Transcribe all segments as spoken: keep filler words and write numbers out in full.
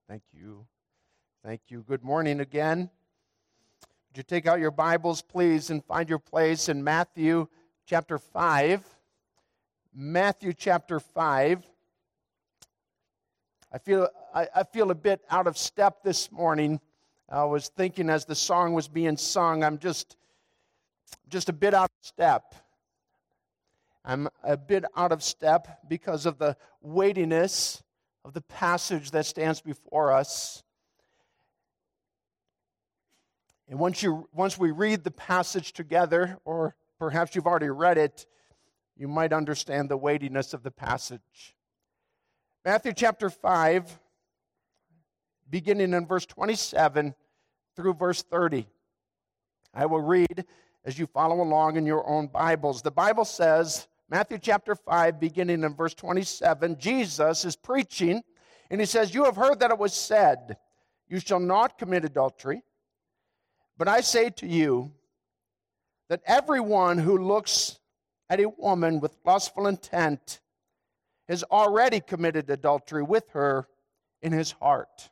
Thank you. Thank you. Good morning again. Would you take out your Bibles, please, and find your place in Matthew chapter five. Matthew chapter five. I feel I, I feel a bit out of step this morning. I was thinking as the song was being sung, I'm just, just a bit out of step. I'm a bit out of step because of the weightiness of the passage that stands before us. And once you once we read the passage together, or perhaps you've already read it, you might understand the weightiness of the passage. Matthew chapter five, beginning in verse twenty-seven through verse thirty. I will read as you follow along in your own Bibles. The Bible says, Matthew chapter five, beginning in verse twenty-seven, Jesus is preaching, and he says, "You have heard that it was said, 'You shall not commit adultery.' But I say to you that everyone who looks at a woman with lustful intent has already committed adultery with her in his heart.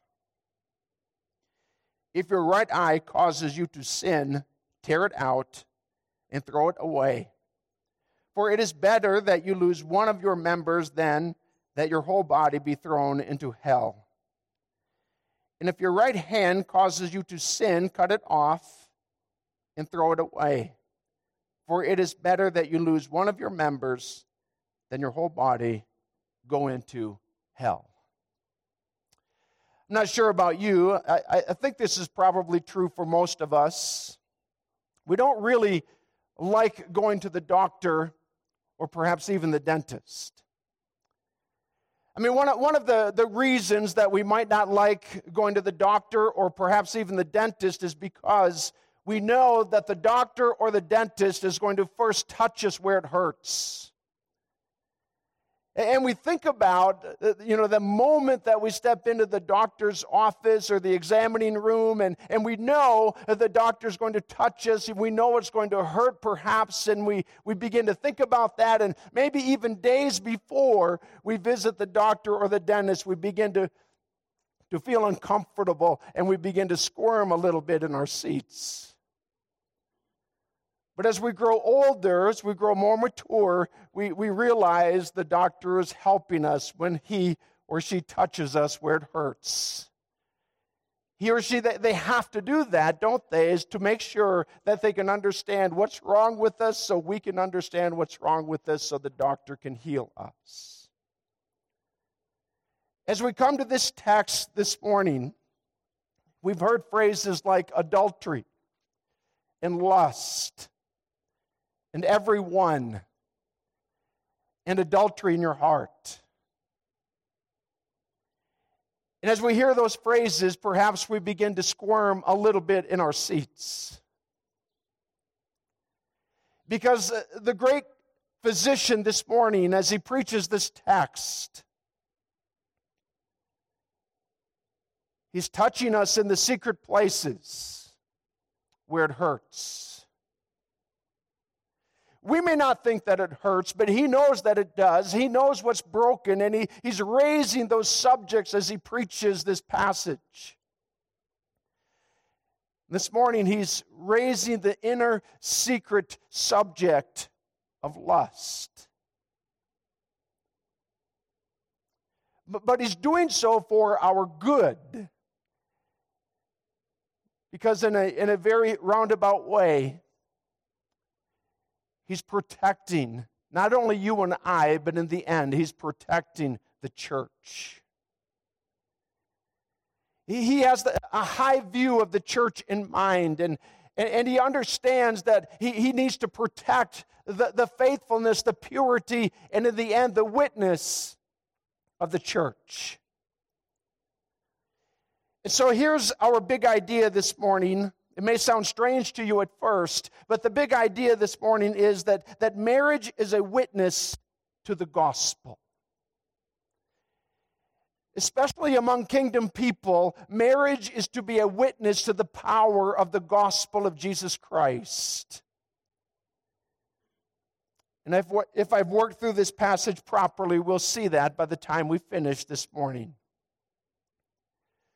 If your right eye causes you to sin, tear it out and throw it away. For it is better that you lose one of your members than that your whole body be thrown into hell. And if your right hand causes you to sin, cut it off and throw it away. For it is better that you lose one of your members than your whole body go into hell." I'm not sure about you. I, I think this is probably true for most of us. We don't really like going to the doctor or perhaps even the dentist. I mean, one of, one of the, the reasons that we might not like going to the doctor or perhaps even the dentist is because we know that the doctor or the dentist is going to first touch us where it hurts. And we think about, you know, the moment that we step into the doctor's office or the examining room, and, and we know that the doctor's going to touch us, and we know it's going to hurt perhaps, and we, we begin to think about that, and maybe even days before we visit the doctor or the dentist, we begin to, to feel uncomfortable, and we begin to squirm a little bit in our seats. But as we grow older, as we grow more mature, we, we realize the doctor is helping us when he or she touches us where it hurts. He or she, they, they have to do that, don't they, is to make sure that they can understand what's wrong with us so we can understand what's wrong with us so the doctor can heal us. As we come to this text this morning, we've heard phrases like adultery and lust and everyone, and adultery in your heart. And as we hear those phrases, perhaps we begin to squirm a little bit in our seats. Because the great physician this morning, as he preaches this text, he's touching us in the secret places where it hurts. We may not think that it hurts, but he knows that it does. He knows what's broken, and he, he's raising those subjects as he preaches this passage. This morning, he's raising the inner secret subject of lust. But, but he's doing so for our good. Because in a, in a very roundabout way, he's protecting not only you and I, but in the end, he's protecting the church. He, he has the, a high view of the church in mind, and, and, and he understands that he, he needs to protect the, the faithfulness, the purity, and in the end, the witness of the church. And so here's our big idea this morning. It may sound strange to you at first, but the big idea this morning is that, that marriage is a witness to the gospel. Especially among kingdom people, marriage is to be a witness to the power of the gospel of Jesus Christ. And if, if I've worked through this passage properly, we'll see that by the time we finish this morning.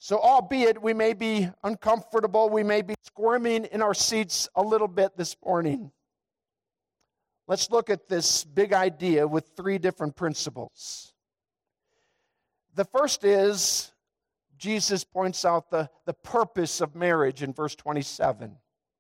So albeit we may be uncomfortable, we may be squirming in our seats a little bit this morning, let's look at this big idea with three different principles. The first is, Jesus points out the, the purpose of marriage in verse twenty-seven.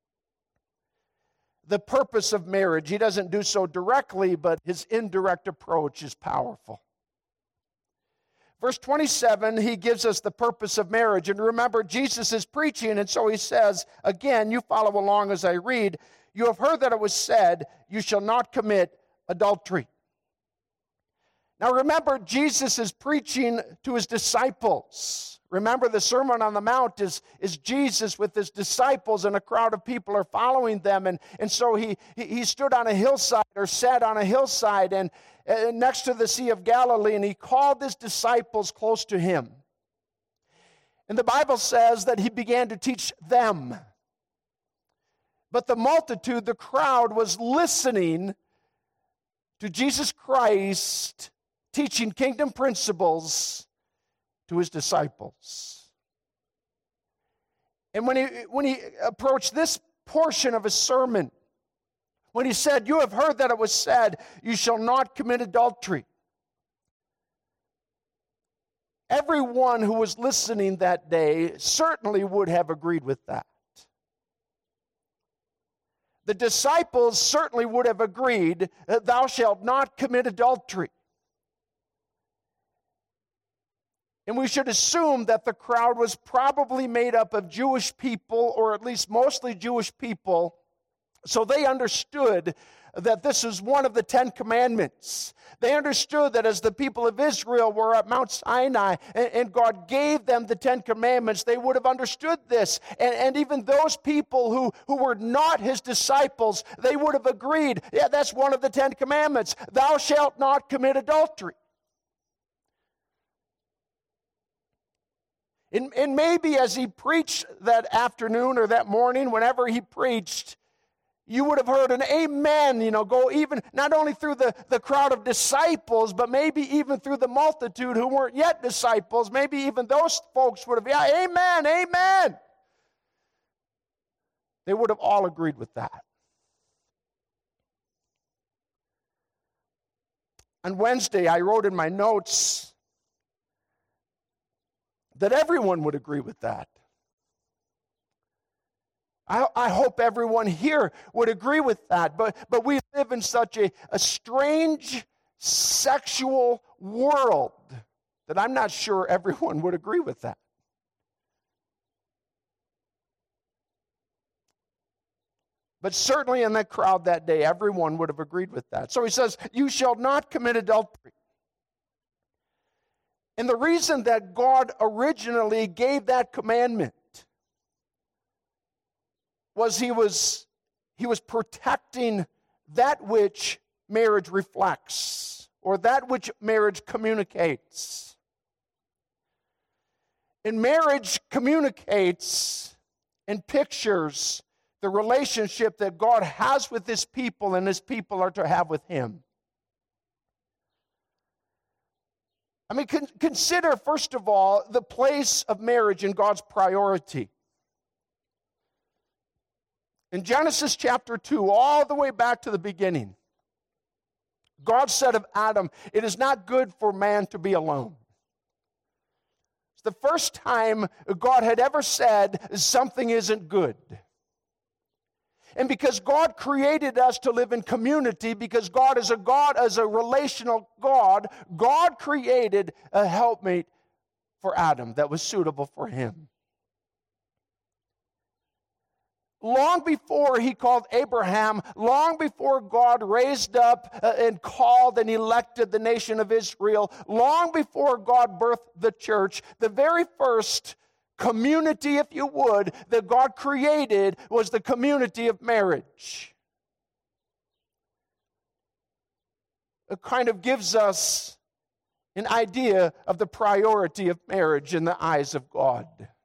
The purpose of marriage. He doesn't do so directly, but his indirect approach is powerful. Verse twenty-seven, he gives us the purpose of marriage. And remember, Jesus is preaching, and so he says, again, you follow along as I read, you have heard that it was said, you shall not commit adultery. Now remember, Jesus is preaching to his disciples. Remember, the Sermon on the Mount is, is Jesus with his disciples, and a crowd of people are following them. And, and so he, he stood on a hillside, or sat on a hillside, and, and next to the Sea of Galilee, and he called his disciples close to him. And the Bible says that he began to teach them. But the multitude, the crowd, was listening to Jesus Christ teaching kingdom principles to his disciples. And when he, when he approached this portion of his sermon, when he said, you have heard that it was said, you shall not commit adultery. Everyone who was listening that day certainly would have agreed with that. The disciples certainly would have agreed that thou shalt not commit adultery. And we should assume that the crowd was probably made up of Jewish people, or at least mostly Jewish people, so they understood that this is one of the Ten Commandments. They understood that as the people of Israel were at Mount Sinai and, and God gave them the Ten Commandments, they would have understood this. And, and even those people who, who were not his disciples, they would have agreed, yeah, that's one of the Ten Commandments. Thou shalt not commit adultery. And, and maybe as he preached that afternoon or that morning, whenever he preached, you would have heard an amen, you know, go even not only through the, the crowd of disciples, but maybe even through the multitude who weren't yet disciples. Maybe even those folks would have, yeah, amen, amen. They would have all agreed with that. On Wednesday, I wrote in my notes that everyone would agree with that. I, I hope everyone here would agree with that. But, but we live in such a, a strange sexual world that I'm not sure everyone would agree with that. But certainly in that crowd that day, everyone would have agreed with that. So he says, you shall not commit adultery. And the reason that God originally gave that commandment was he was, he was protecting that which marriage reflects, or that which marriage communicates. And marriage communicates and pictures the relationship that God has with his people and his people are to have with him. I mean, con- consider, first of all, the place of marriage in God's priority. In Genesis chapter two, all the way back to the beginning, God said of Adam, it is not good for man to be alone. It's the first time God had ever said something isn't good. And because God created us to live in community, because God is a God, as a relational God, God created a helpmate for Adam that was suitable for him. Long before he called Abraham, long before God raised up and called and elected the nation of Israel, long before God birthed the church, the very first community, if you would, that God created was the community of marriage. It kind of gives us an idea of the priority of marriage in the eyes of God.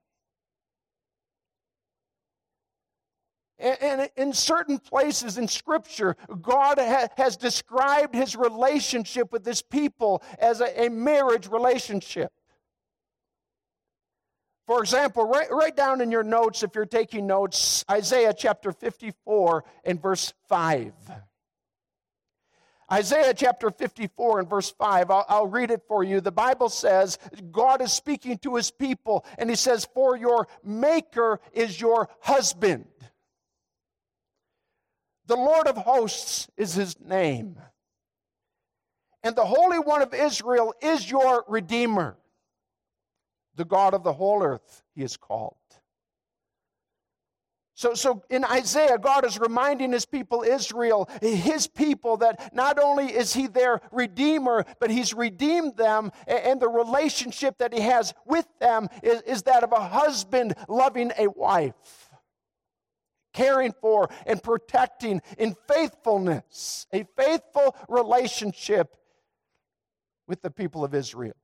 And in certain places in Scripture, God has described his relationship with his people as a marriage relationship. For example, write, write down in your notes, if you're taking notes, Isaiah chapter fifty-four and verse five. Isaiah chapter fifty-four and verse five, I'll, I'll read it for you. The Bible says, God is speaking to his people, and he says, for your maker is your husband. The Lord of hosts is his name. And the Holy One of Israel is your Redeemer. The God of the whole earth, he is called. So, so in Isaiah, God is reminding his people Israel, his people, that not only is he their Redeemer, but he's redeemed them, and the relationship that he has with them is, is that of a husband loving a wife, caring for and protecting in faithfulness, a faithful relationship with the people of Israel.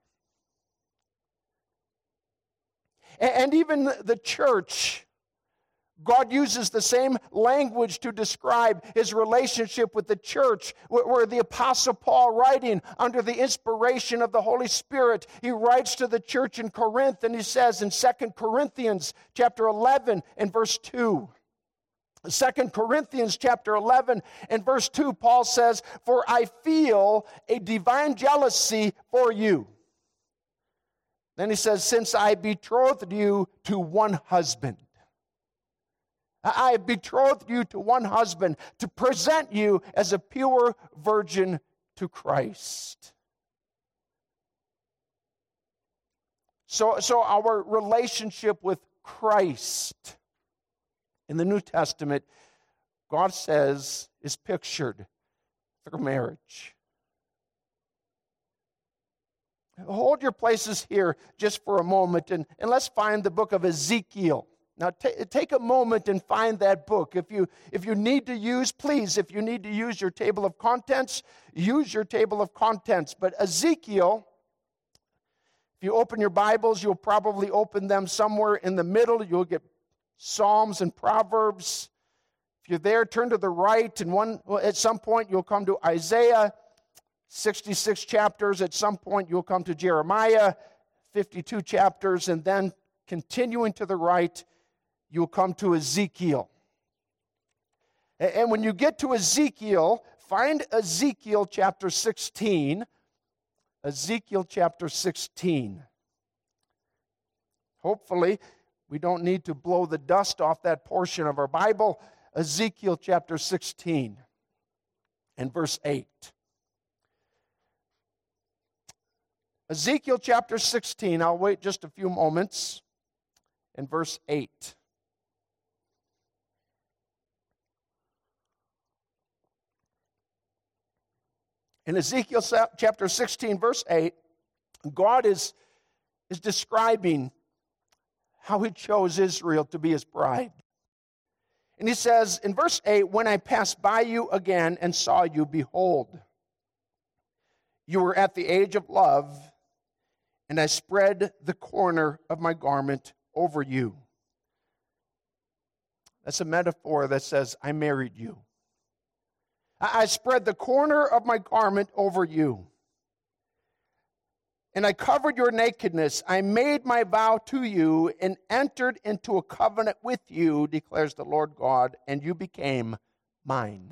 And even the church, God uses the same language to describe his relationship with the church, where the Apostle Paul, writing under the inspiration of the Holy Spirit, he writes to the church in Corinth, and he says in Second Corinthians chapter eleven and verse two, Second Corinthians chapter eleven and verse two, Paul says, for I feel a divine jealousy for you. Then he says, since I betrothed you to one husband. I have betrothed you to one husband to present you as a pure virgin to Christ. So, so our relationship with Christ in the New Testament, God says, is pictured through marriage. Hold your places here just for a moment, and, and let's find the book of Ezekiel. Now, t- take a moment and find that book. If you, if you need to use, please, if you need to use your table of contents, use your table of contents. But Ezekiel, if you open your Bibles, you'll probably open them somewhere in the middle. You'll get Psalms and Proverbs. If you're there, turn to the right, and one well, at some point you'll come to Isaiah, sixty-six chapters. At some point you'll come to Jeremiah, fifty-two chapters, and then continuing to the right, you'll come to Ezekiel. And when you get to Ezekiel, find Ezekiel chapter sixteen. Ezekiel chapter sixteen. Hopefully, we don't need to blow the dust off that portion of our Bible. Ezekiel chapter sixteen and verse eight. Ezekiel chapter sixteen, I'll wait just a few moments, and verse eight. In Ezekiel chapter sixteen, verse eight, God is, is describing how he chose Israel to be his bride. And he says in verse eight, when I passed by you again and saw you, behold, you were at the age of love, and I spread the corner of my garment over you. That's a metaphor that says, I married you. I spread the corner of my garment over you. And I covered your nakedness. I made my vow to you and entered into a covenant with you, declares the Lord God, and you became mine.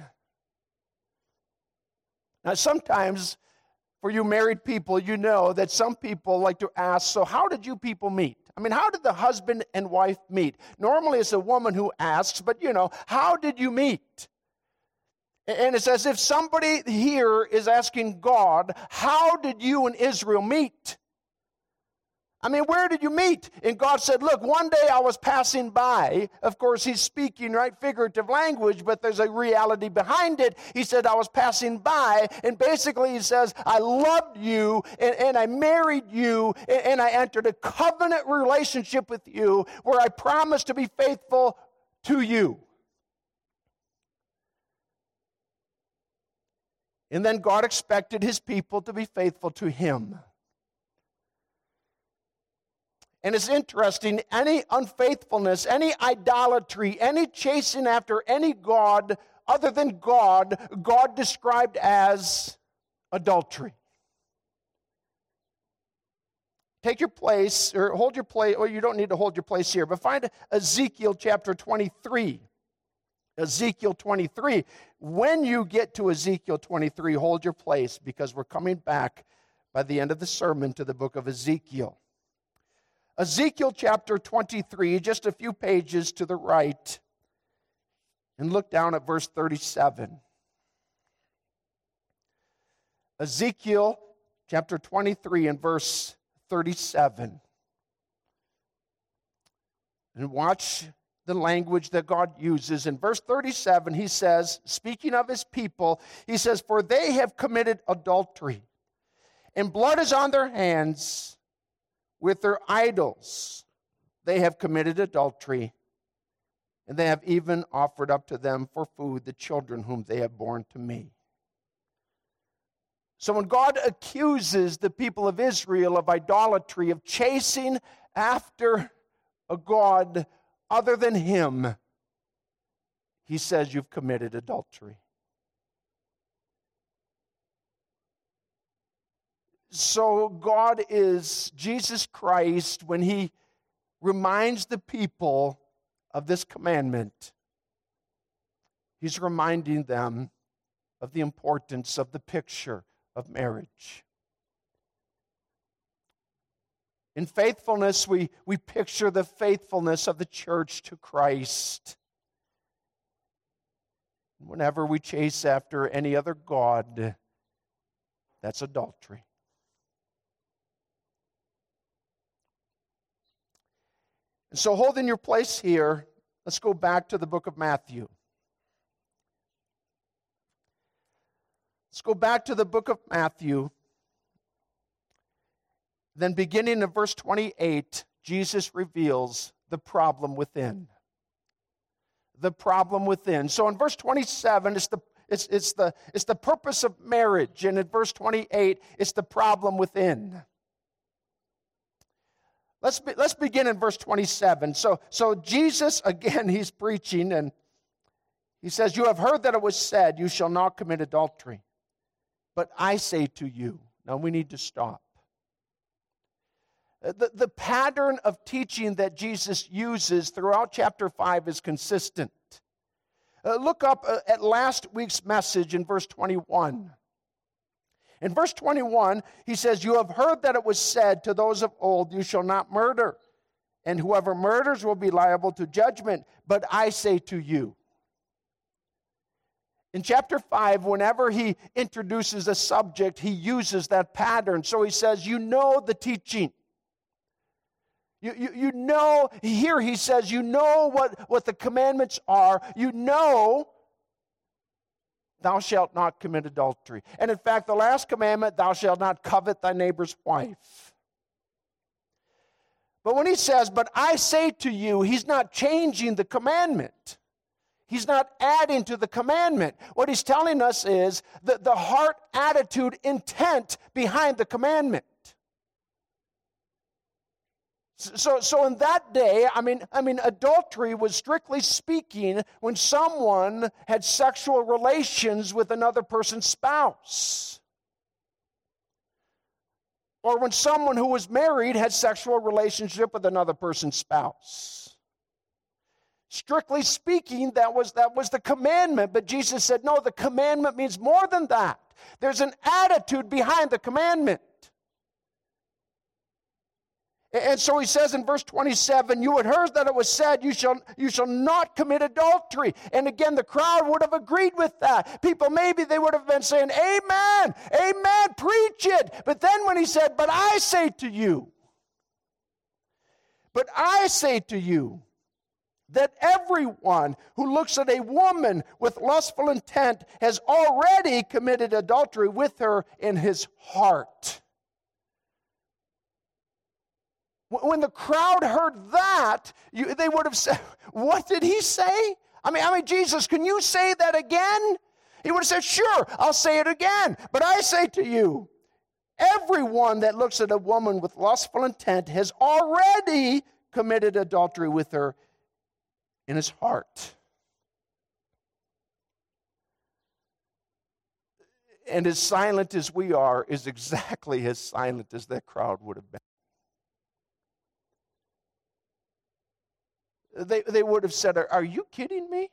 Now, sometimes, for you married people, you know that some people like to ask, so how did you people meet? I mean, how did the husband and wife meet? Normally it's a woman who asks, but you know, how did you meet? And it's as if somebody here is asking God, how did you and Israel meet? I mean, where did you meet? And God said, look, one day I was passing by. Of course, he's speaking, right, figurative language, but there's a reality behind it. He said, I was passing by, and basically he says, I loved you, and, and I married you, and, and I entered a covenant relationship with you where I promised to be faithful to you. And then God expected his people to be faithful to him. And it's interesting, any unfaithfulness, any idolatry, any chasing after any god other than God, God described as adultery. take your place, or hold your place, or you don't need to hold your place here, but find Ezekiel chapter twenty-three. Ezekiel twenty-three. When you get to Ezekiel twenty-three, hold your place, because we're coming back by the end of the sermon to the book of Ezekiel. Ezekiel chapter twenty-three, just a few pages to the right, and look down at verse thirty-seven. Ezekiel chapter twenty-three and verse thirty-seven. And watch the language that God uses. In verse thirty-seven, he says, speaking of his people, he says, "For they have committed adultery, and blood is on their hands with their idols. They have committed adultery, and they have even offered up to them for food the children whom they have borne to me." So when God accuses the people of Israel of idolatry, of chasing after a God other than him, he says, you've committed adultery. So God is Jesus Christ when he reminds the people of this commandment. He's reminding them of the importance of the picture of marriage. In faithfulness, we, we picture the faithfulness of the church to Christ. Whenever we chase after any other god, that's adultery. And so holding your place here, let's go back to the book of Matthew. Let's go back to the book of Matthew. Then beginning in verse twenty-eight, Jesus reveals the problem within. The problem within. So in verse twenty-seven, it's the, it's, it's the, it's the purpose of marriage. And in verse twenty-eight, it's the problem within. Let's, be, let's begin in verse twenty-seven. So, so Jesus, again, he's preaching, and he says, "You have heard that it was said, 'You shall not commit adultery.' But I say to you," now we need to stop. The, the pattern of teaching that Jesus uses throughout chapter five is consistent. Uh, look up uh, at last week's message in verse twenty-one. In verse twenty-one, he says, "You have heard that it was said to those of old, 'You shall not murder, and whoever murders will be liable to judgment. But I say to you.'" In chapter five, whenever he introduces a subject, he uses that pattern. So he says, you know the teaching. You, you, you know, here he says, you know what, what the commandments are. You know, thou shalt not commit adultery. And in fact, the last commandment, thou shalt not covet thy neighbor's wife. But when he says, "But I say to you," he's not changing the commandment. He's not adding to the commandment. What he's telling us is the, the heart, attitude, intent behind the commandment. So, so in that day, I mean, I mean, adultery was, strictly speaking, when someone had sexual relations with another person's spouse. Or when someone who was married had sexual relationship with another person's spouse. Strictly speaking, that was, that was the commandment. But Jesus said, no, the commandment means more than that. There's an attitude behind the commandment. And so he says in verse twenty-seven, "You had heard that it was said, you shall, you shall not commit adultery." And again, the crowd would have agreed with that. People, maybe they would have been saying, "Amen, amen, preach it." But then when he said, "But I say to you, but I say to you, that everyone who looks at a woman with lustful intent has already committed adultery with her in his heart." When the crowd heard that, you, they would have said, "What did he say? I mean, I mean, Jesus, can you say that again?" He would have said, "Sure, I'll say it again. But I say to you, everyone that looks at a woman with lustful intent has already committed adultery with her in his heart." And as silent as we are is exactly as silent as that crowd would have been. they, they would have said, are, are you kidding me?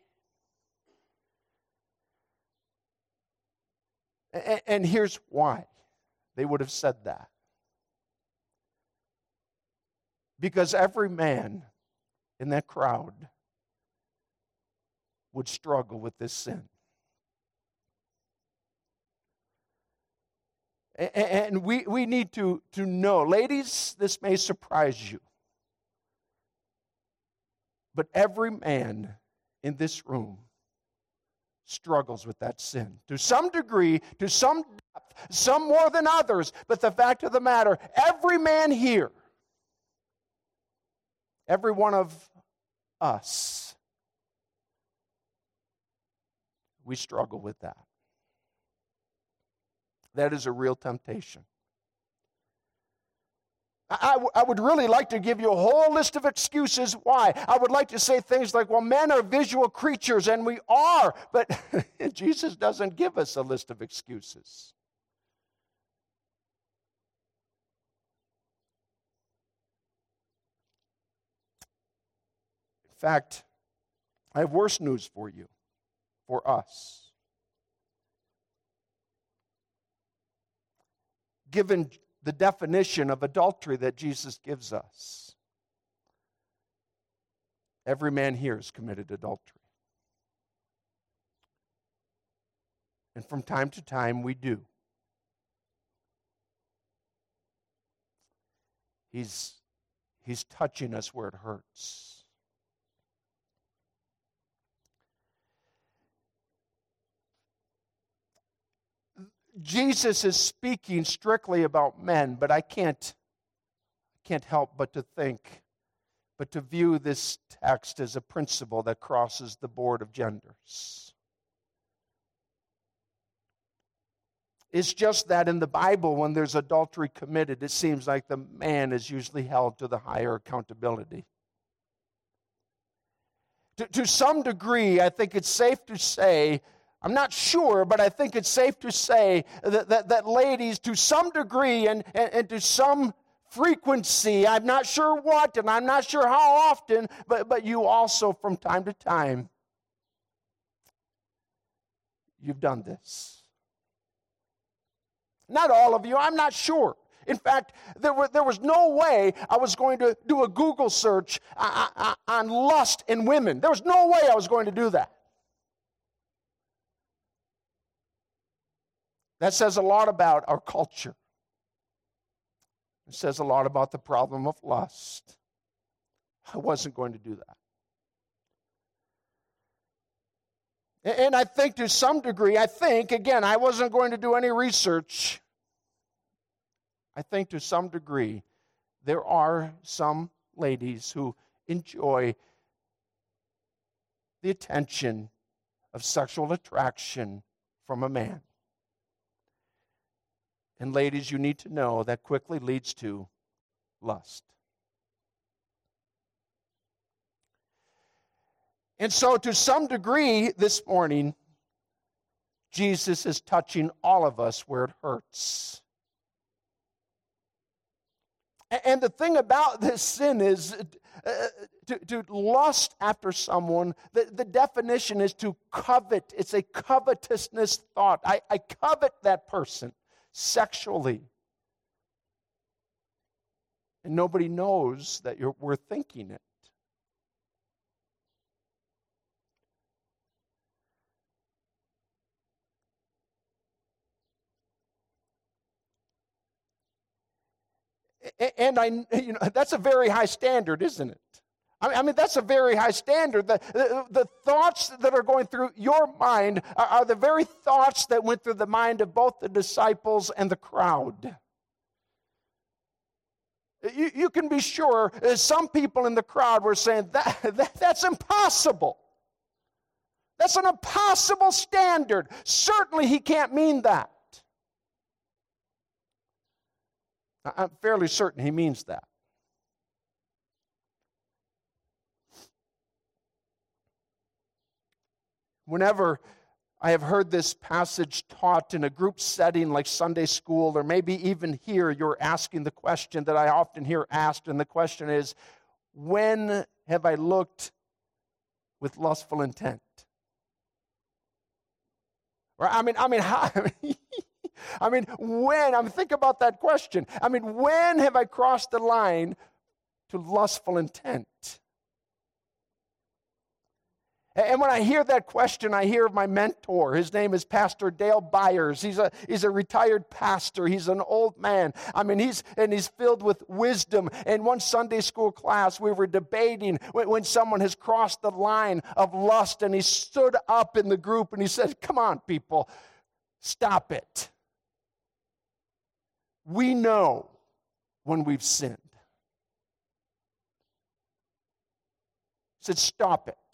And, and here's why they would have said that. Because every man in that crowd would struggle with this sin. And we, we need to, to know, ladies, this may surprise you, but every man in this room struggles with that sin. To some degree, to some depth, some more than others, but the fact of the matter, every man here, every one of us, we struggle with that. That is a real temptation. I, w- I would really like to give you a whole list of excuses why. I would like to say things like, well, men are visual creatures, and we are, but Jesus doesn't give us a list of excuses. In fact, I have worse news for you, for us. Given the definition of adultery that Jesus gives us, every man here has committed adultery. And from time to time, we do. He's, he's touching us where it hurts. Jesus is speaking strictly about men, but I can't, can't help but to think, but to view this text as a principle that crosses the board of genders. It's just that in the Bible, when there's adultery committed, it seems like the man is usually held to the higher accountability. To, to some degree, I think it's safe to say, I'm not sure, but I think it's safe to say that, that, that ladies, to some degree and, and, and to some frequency, I'm not sure what and I'm not sure how often, but, but you also from time to time, you've done this. Not all of you, I'm not sure. In fact, there, were, there was no way I was going to do a Google search on lust in women. There was no way I was going to do that. That says a lot about our culture. It says a lot about the problem of lust. I wasn't going to do that. And I think to some degree, I think, again, I wasn't going to do any research. I think to some degree, there are some ladies who enjoy the attention of sexual attraction from a man. And ladies, you need to know that quickly leads to lust. And so to some degree this morning, Jesus is touching all of us where it hurts. And the thing about this sin is uh, to, to lust after someone, the, the definition is to covet. It's a covetousness thought. I, I covet that person sexually. And nobody knows that you're, we're thinking it. And I, you know, that's a very high standard, isn't it? I mean, that's a very high standard. The, the, the thoughts that are going through your mind are, are the very thoughts that went through the mind of both the disciples and the crowd. You, you can be sure some people in the crowd were saying, that, that that's impossible. That's an impossible standard. Certainly he can't mean that. I'm fairly certain he means that. Whenever I have heard this passage taught in a group setting like Sunday school, or maybe even here, you're asking the question that I often hear asked, and the question is, when have I looked with lustful intent? Or I mean, I mean, how, I mean, when? I mean, think about that question. I mean, when have I crossed the line to lustful intent? And when I hear that question, I hear of my mentor. His name is Pastor Dale Byers. He's a, he's a retired pastor. He's an old man. I mean, he's and he's filled with wisdom. In one Sunday school class, we were debating when, when someone has crossed the line of lust, and he stood up in the group and he said, "Come on, people, stop it. We know when we've sinned." He said, "Stop it.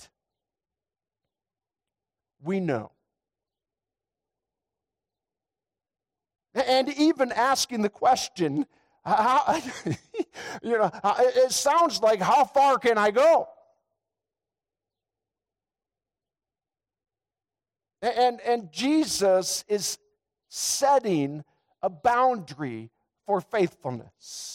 We know." And even asking the question, how, you know, it sounds like, how far can I go? And, and Jesus is setting a boundary for faithfulness.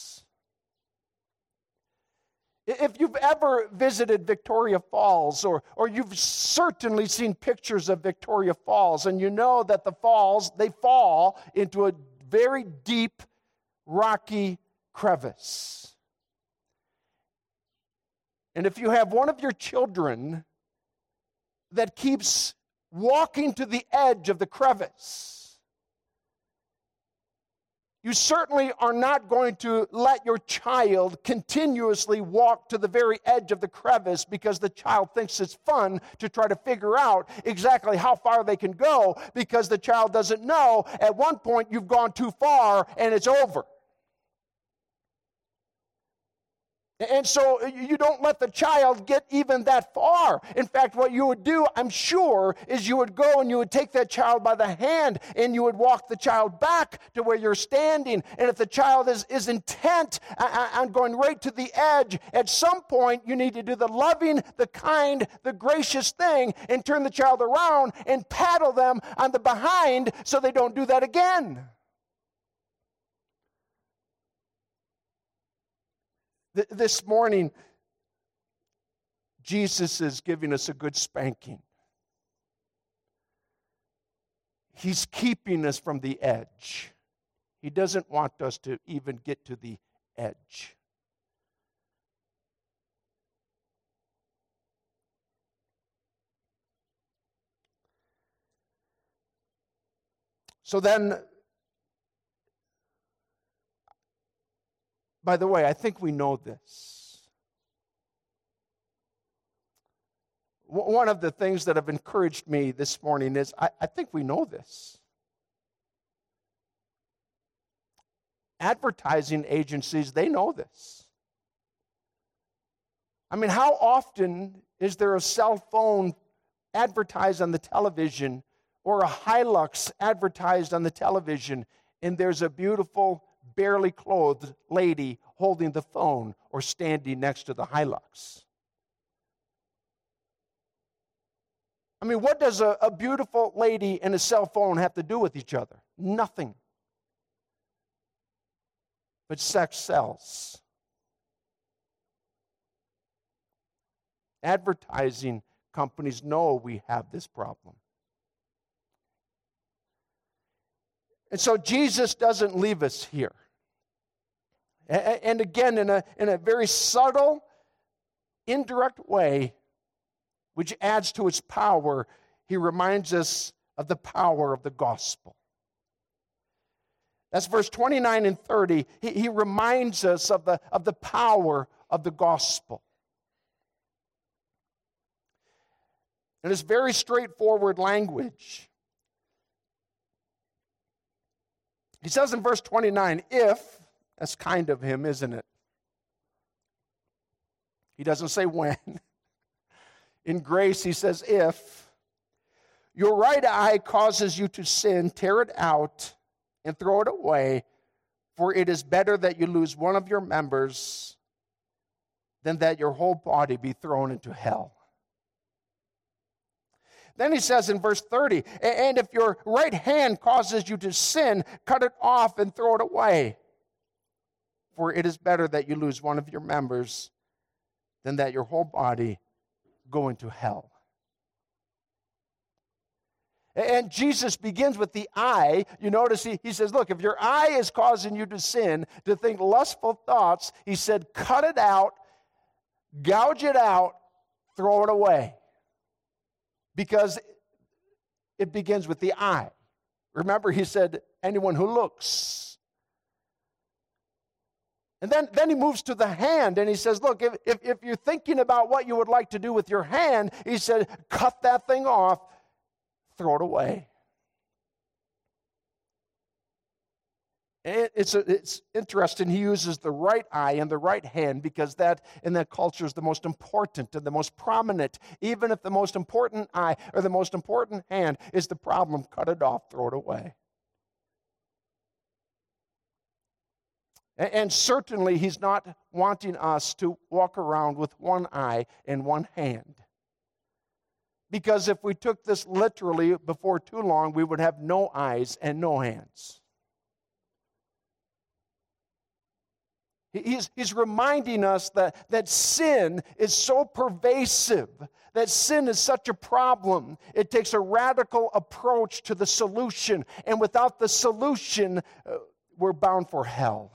If you've ever visited Victoria Falls, or, or you've certainly seen pictures of Victoria Falls, and you know that the falls, they fall into a very deep, rocky crevice. And if you have one of your children that keeps walking to the edge of the crevice, you certainly are not going to let your child continuously walk to the very edge of the crevice, because the child thinks it's fun to try to figure out exactly how far they can go, because the child doesn't know at one point you've gone too far and it's over. And so you don't let the child get even that far. In fact, what you would do, I'm sure, is you would go and you would take that child by the hand and you would walk the child back to where you're standing. And if the child is, is intent on going right to the edge, at some point you need to do the loving, the kind, the gracious thing and turn the child around and paddle them on the behind so they don't do that again. This morning, Jesus is giving us a good spanking. He's keeping us from the edge. He doesn't want us to even get to the edge. So then, by the way, I think we know this. One of the things that have encouraged me this morning is I, I think we know this. Advertising agencies, they know this. I mean, how often is there a cell phone advertised on the television, or a Hilux advertised on the television, and there's a beautiful, barely clothed lady holding the phone or standing next to the Hilux? I mean, what does a, a beautiful lady and a cell phone have to do with each other? Nothing. But sex sells. Advertising companies know we have this problem. And so Jesus doesn't leave us here. And again, in a, in a very subtle, indirect way, which adds to its power, he reminds us of the power of the gospel. That's verse twenty-nine and thirty. He, he reminds us of the, of the power of the gospel. And it's very straightforward language. He says in verse twenty-nine, if, that's kind of him, isn't it? He doesn't say when. In grace, he says, if your right eye causes you to sin, tear it out and throw it away, for it is better that you lose one of your members than that your whole body be thrown into hell. Then he says in verse thirty, and if your right hand causes you to sin, cut it off and throw it away. For it is better that you lose one of your members than that your whole body go into hell. And Jesus begins with the eye. You notice he, he says, look, if your eye is causing you to sin, to think lustful thoughts, he said, cut it out, gouge it out, throw it away. Because it begins with the eye. Remember, he said, anyone who looks. And then, then he moves to the hand, and he says, look, if, if, if you're thinking about what you would like to do with your hand, he said, cut that thing off, throw it away. And it's, a, it's interesting, he uses the right eye and the right hand because that in that culture is the most important and the most prominent. Even if the most important eye or the most important hand is the problem, cut it off, throw it away. And, and certainly he's not wanting us to walk around with one eye and one hand. Because if we took this literally, before too long, we would have no eyes and no hands. He's, he's reminding us that, that sin is so pervasive, that sin is such a problem. It takes a radical approach to the solution. And without the solution, uh, we're bound for hell.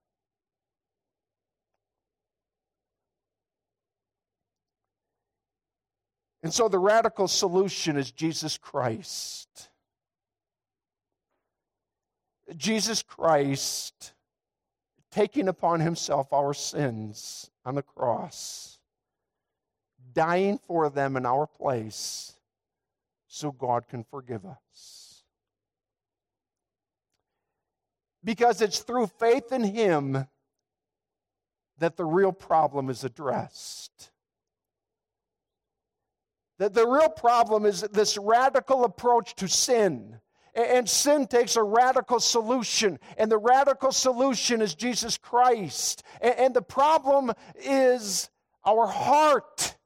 And so the radical solution is Jesus Christ. Jesus Christ taking upon himself our sins on the cross, dying for them in our place so God can forgive us. Because it's through faith in him that the real problem is addressed. That the real problem is this radical approach to sin. And sin takes a radical solution. And the radical solution is Jesus Christ. And the problem is our heart.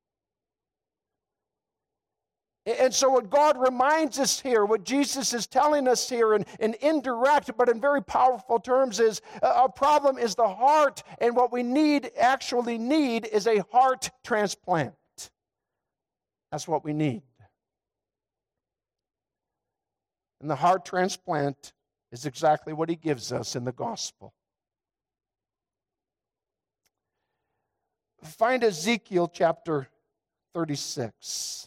And so what God reminds us here, what Jesus is telling us here in, in indirect but in very powerful terms is uh, our problem is the heart. And what we need, actually need, is a heart transplant. That's what we need. And the heart transplant is exactly what he gives us in the gospel. Find Ezekiel chapter thirty-six.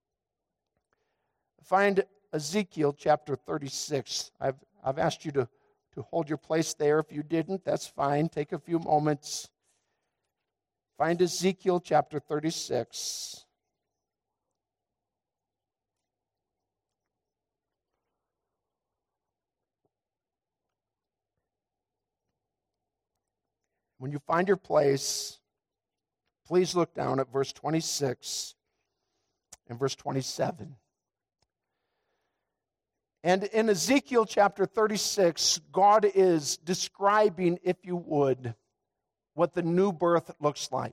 Find Ezekiel chapter thirty-six. I've, I've asked you to, to hold your place there. If you didn't, that's fine. Take a few moments. Find Ezekiel chapter thirty-six. When you find your place, please look down at verse twenty-six and verse twenty-seven. And in Ezekiel chapter thirty-six, God is describing, if you would, what the new birth looks like.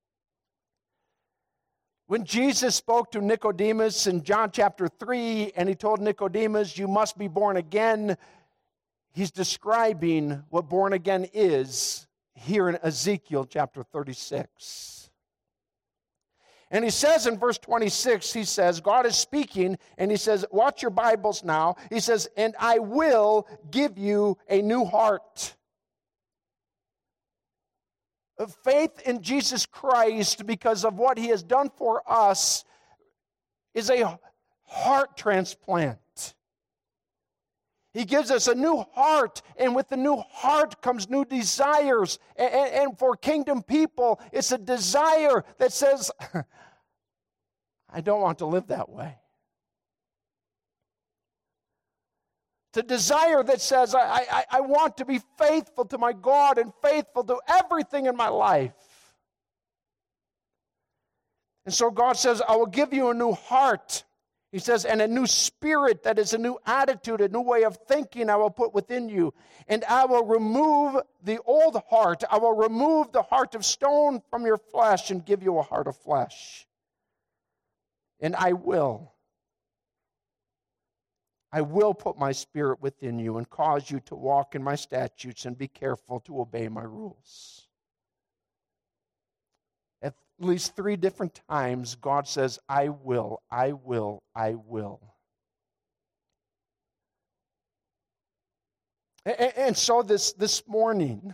When Jesus spoke to Nicodemus in John chapter three, and he told Nicodemus, you must be born again, he's describing what born again is here in Ezekiel chapter thirty-six. And he says in verse twenty-six, he says, God is speaking, and he says, watch your Bibles now. He says, and I will give you a new heart. Faith in Jesus Christ, because of what he has done for us, is a heart transplant. He gives us a new heart, and with the new heart comes new desires. And, and for kingdom people, it's a desire that says, I don't want to live that way. It's a desire that says, I, I, I want to be faithful to my God and faithful to everything in my life. And so God says, I will give you a new heart. He says, and a new spirit, that is a new attitude, a new way of thinking I will put within you. And I will remove the old heart. I will remove the heart of stone from your flesh and give you a heart of flesh. And I will. I will put my spirit within you and cause you to walk in my statutes and be careful to obey my rules. At at least three different times, God says, I will, I will, I will. And, and so this, this morning,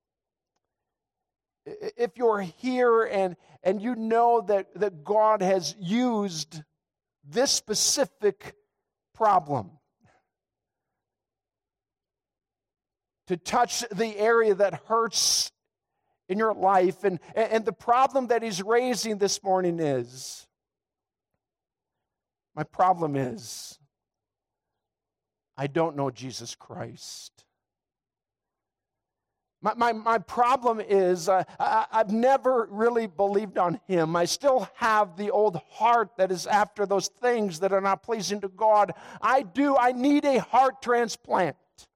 if you're here and, and you know that, that God has used this specific problem to touch the area that hurts in your life, and, and the problem that he's raising this morning is, my problem is, I don't know Jesus Christ. My, my, my problem is uh, I, I've never really believed on him. I still have the old heart that is after those things that are not pleasing to God. I do. I need a heart transplant.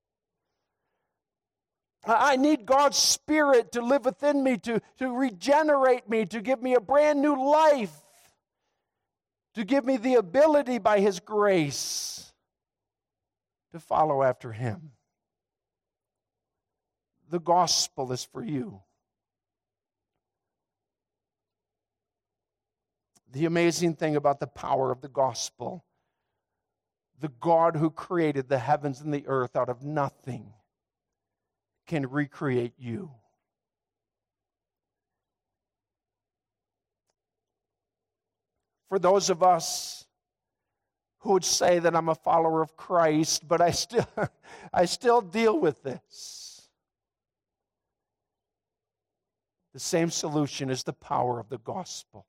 I need God's Spirit to live within me, to, to regenerate me, to give me a brand new life, to give me the ability by his grace to follow after him. The gospel is for you. The amazing thing about the power of the gospel, the God who created the heavens and the earth out of nothing can recreate you. For those of us who would say that I'm a follower of Christ, but I still, I still deal with this. The same solution is the power of the gospel.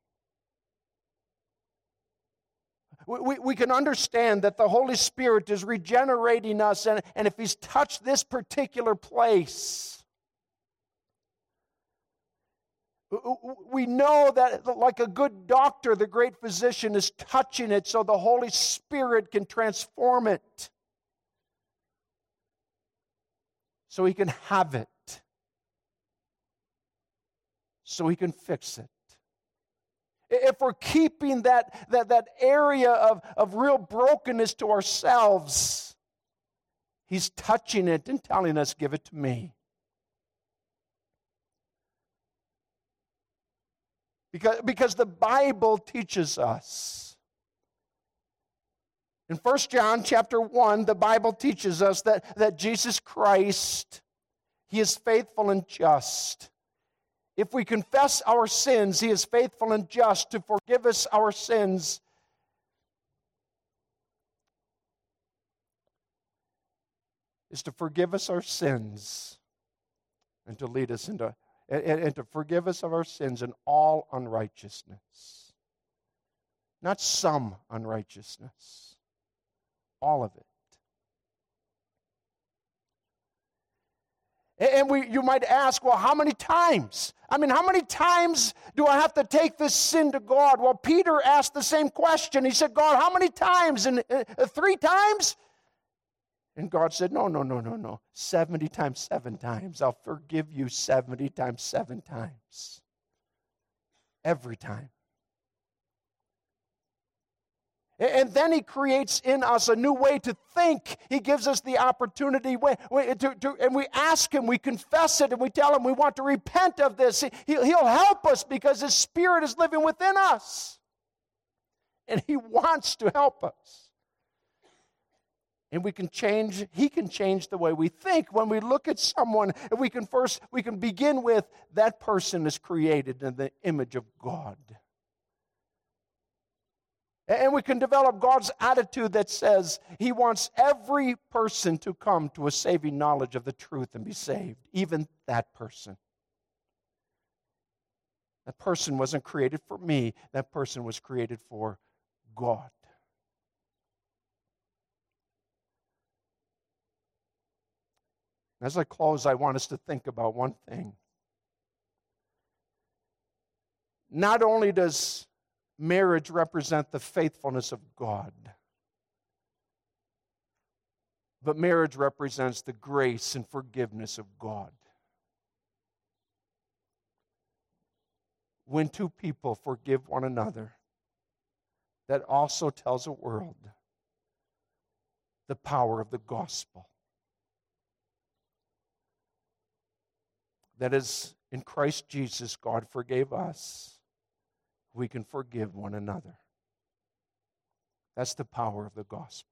We, we, we can understand that the Holy Spirit is regenerating us, and, and if he's touched this particular place, we know that like a good doctor, the great physician is touching it so the Holy Spirit can transform it, so he can have it, so he can fix it. If we're keeping that, that, that area of, of real brokenness to ourselves, he's touching it and telling us, give it to me. Because, because the Bible teaches us. In First John chapter one, the Bible teaches us that, that Jesus Christ, he is faithful and just. If we confess our sins, he is faithful and just to forgive us our sins is to forgive us our sins and to lead us into, and, and to forgive us of our sins and all unrighteousness. Not some unrighteousness, all of it. And we, you might ask, well, how many times? I mean, how many times do I have to take this sin to God? Well, Peter asked the same question. He said, God, how many times? And uh, three times? And God said, no, no, no, no, no. seventy times seven times. I'll forgive you seventy times seven times. Every time. And then he creates in us a new way to think. He gives us the opportunity to, to, and we ask him, we confess it, and we tell him we want to repent of this. He, he'll help us because his Spirit is living within us. And he wants to help us. And we can change, he can change the way we think. When we look at someone, and we can first, we can begin with, that person is created in the image of God. And we can develop God's attitude that says he wants every person to come to a saving knowledge of the truth and be saved, even that person. That person wasn't created for me. That person was created for God. As I close, I want us to think about one thing. Not only does marriage represent the faithfulness of God, but marriage represents the grace and forgiveness of God. When two people forgive one another, that also tells the world the power of the gospel. That is In Christ Jesus, God forgave us. We can forgive one another. That's the power of the gospel.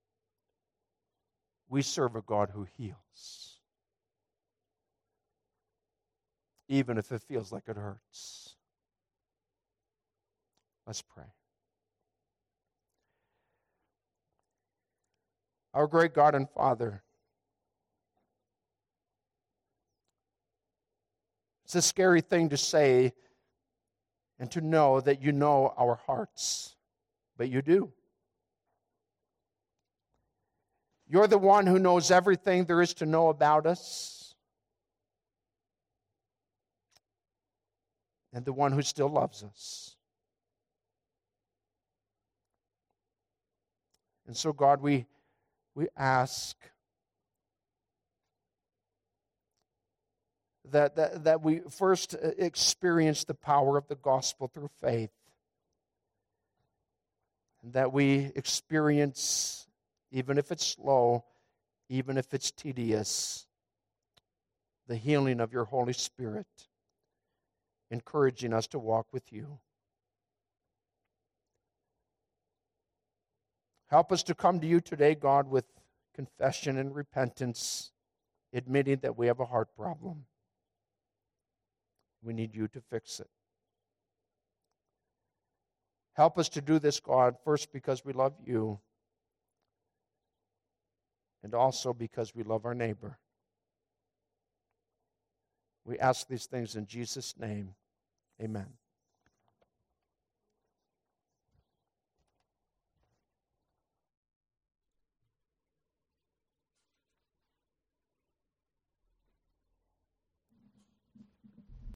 We serve a God who heals, even if it feels like it hurts. Let's pray. Our great God and Father, it's a scary thing to say and to know that you know our hearts, but you do. You're the one who knows everything there is to know about us, and the one who still loves us. And so, God, we We ask that, that, that we first experience the power of the gospel through faith, and that we experience, even if it's slow, even if it's tedious, the healing of your Holy Spirit, encouraging us to walk with you. Help us to come to you today, God, with confession and repentance, admitting that we have a heart problem. We need you to fix it. Help us to do this, God, first because we love you, and also because we love our neighbor. We ask these things in Jesus' name. Amen.